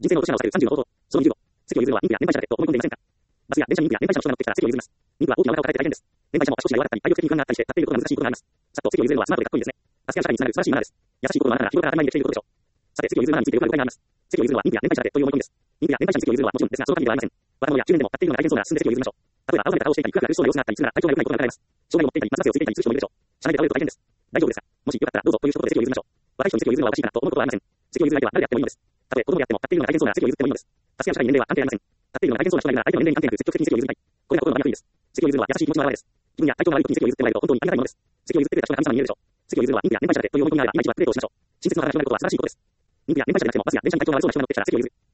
人生の落とし穴を避ける30の方法。その20号。席を譲るのは妊婦や年配者だけと思い込んでいませんか？バスや電車に妊婦や年配者の人が乗ってきたら席を譲ります。妊婦は大きなお腹を抱えて大変です。年配者も足腰が弱かったり、体力的に不安があったりして、立っていることが難しいことがあります。さっと席を譲るのはスマートでかっこいいですね。助け合う社会につながる素晴らしいマナーです。優しいことを学んだら日頃から当たり前にできていることでしょう。さて、席を譲るマナーについてよくある誤解があります。席を譲るのは妊婦や年配者だけという思い込みです。妊婦や年配者に席を譲るのはもちろんですが、その限りではありません。若者や中年でも立っているのが大変そうなら進んで席を譲りましょう。例えば、青ざめた顔をしていたり、空が苦しそうな様子があったりするなら体調が良くないことが疑われます。障害を持っていたり、松葉杖をついていたりする人もいるでしょう。車内で倒れると大変です。大丈夫ですか？もしよかったらどうぞという一言で席を譲りましょう。若い人に席を譲るのはおかしいからと思うことはありません。席を譲る相手は誰であってもいいのです。たとえ子供であっても立っているのが大変そうなら席を譲ってもいいのです。助け合う社会に年齢は関係ありません。立っているのが大変そうな人がいるなら相手の年齢に関係なく積極的に席を譲りたい。これが心の真逆です。席を譲るのは優しい気持ちの表れです。気分や体調が悪い時に席を譲ってもらえると本当にありがたいものです。席を譲ってくれた人が神様に見えるでしょう。席を譲るのは妊婦や年配者だけという思い込みがあれば今一度はプレートをしましょう。親切の話をなることは素晴らしいことです。妊婦や年配者でなくてもバスや電車に体調が悪そうな人が乗ってきたら席を譲る。